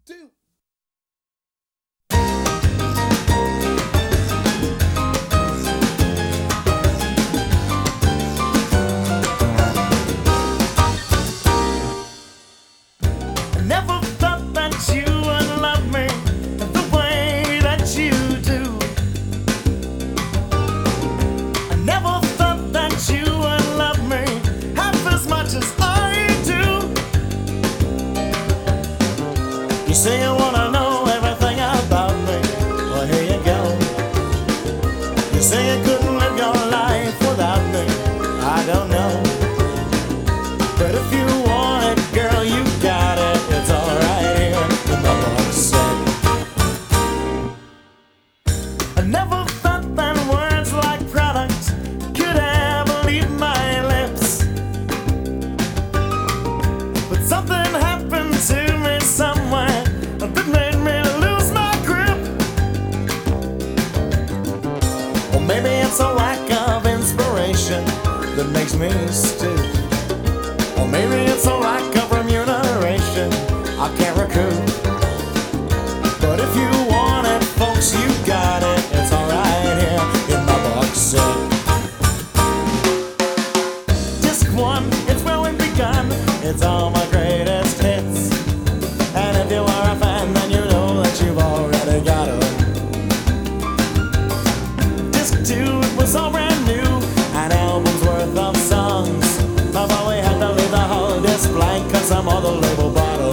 2. Never thought that you would love me the way that you do. I never thought that you would love me half as much as I do. You say you wanna know everything about me. Well, here you go. You say you couldn't live your life without me. I don't know. But if you want it, girl, you got it. It's alright here in the box set. I never thought that words like product could ever leave my lips. But something happened to me somewhere that made me lose my grip. Or maybe it's a lack of inspiration that makes me stoop. Or maybe it's a lack of remuneration I can't recoup. But if you want it, folks, you got it. It's alright here in my box set. Disc 1, it's where we've begun. It's all my greatest hits. And if you are a fan, then you know that you've already got it. Disc 2, it was all brand new. An album's worth of songs. I've always had to leave the whole disc blank cause I'm on the label bottle.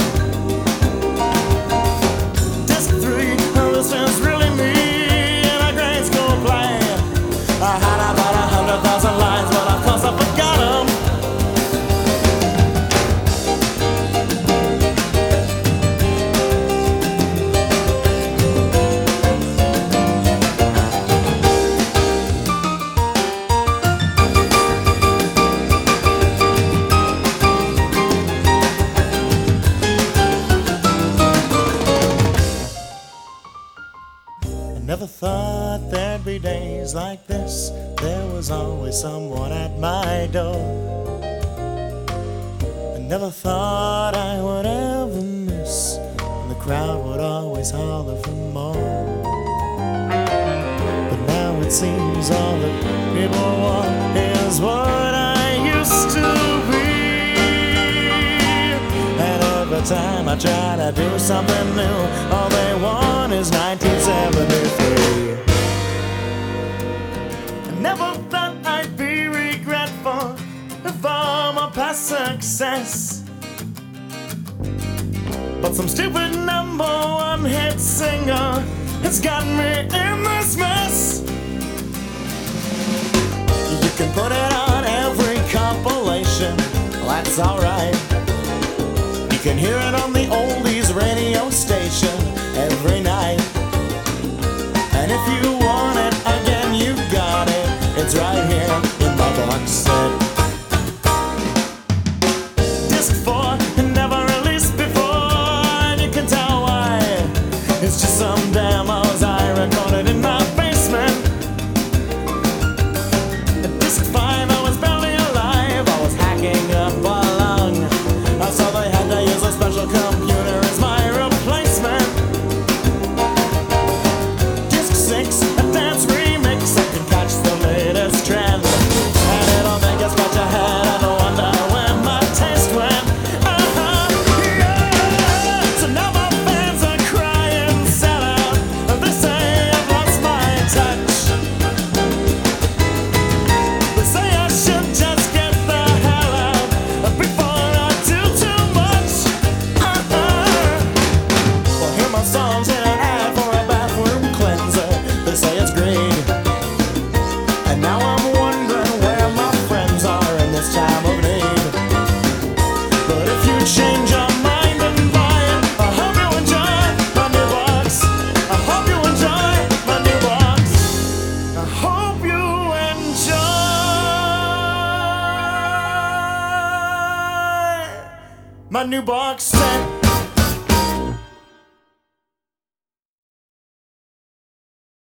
Disc 3, this is really me in a grade school play. I had about 100,000 lines, but of course I forgot them. Never thought there'd be days like this. There was always someone at my door. I never thought I would ever miss, and the crowd would always holler for more. But now it seems all that people want is what I used to be. And every time I try to do something new, all they want is 1973. I never thought I'd be regretful of all my past success. But some stupid #1 hit singer has got me in this mess. You can put it on every compilation, that's alright. You can hear it on the oldies radio station every night. And if you want it again, you got it. It's right here in my box set. Disc 4, never released before, and you can tell why. It's just some demos I recorded in my basement. Disc 5, I was barely alive. I was hacking up a lung, so they had to use a special computer as my replacement. Disc 6, a dance remix. I can catch the latest trend, and it'll make you scratch your head and wonder where my taste went. Yeah. So now my fans are crying, sell out. They say I've lost my touch. They say I should just get the hell out before I do too much. Well, hear my songs in an ad for a bathroom cleanser. They say it's great. And now I'm wondering where my friends are in this time of need. But if you change your mind and buy it, I hope you enjoy my new box. I hope you enjoy my new box. I hope you enjoy my new box set.